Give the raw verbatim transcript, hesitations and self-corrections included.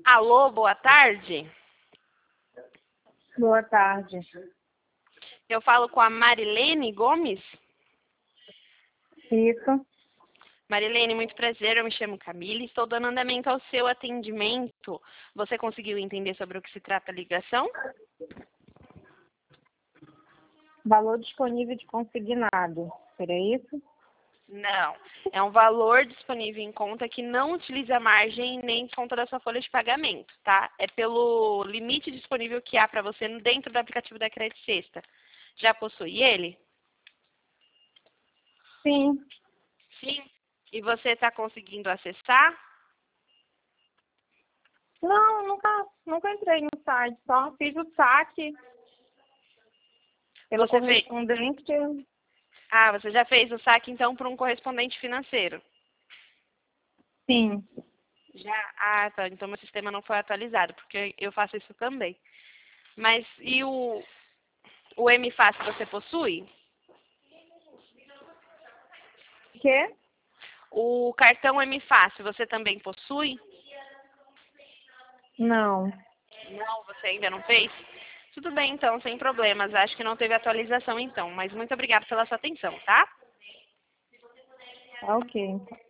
Alô, boa tarde. Boa tarde. Eu falo com a Marilene Gomes. Isso. Marilene, muito prazer, eu me chamo Camila e estou dando andamento ao seu atendimento. Você conseguiu entender sobre o que se trata a ligação? Valor disponível de consignado. Seria isso? Não. É um valor disponível em conta que não utiliza margem nem conta da sua folha de pagamento, tá? É pelo limite disponível que há para você dentro do aplicativo da Crédito Sexta. Já possui ele? Sim. Sim. E você está conseguindo acessar? Não, nunca, nunca entrei no site. Só fiz o saque pelo Você fez... correspondente. Ah, você já fez o saque, então, para um correspondente financeiro? Sim. Já? Ah, tá. Então, meu sistema não foi atualizado, porque eu faço isso também. Mas, e o, o M Fácil você possui? Quê? O cartão M Fácil você também possui? Não. Não, você ainda não fez? Tudo bem, então, sem problemas. Acho que não teve atualização, então. Mas muito obrigada pela sua atenção, tá? Tá ok.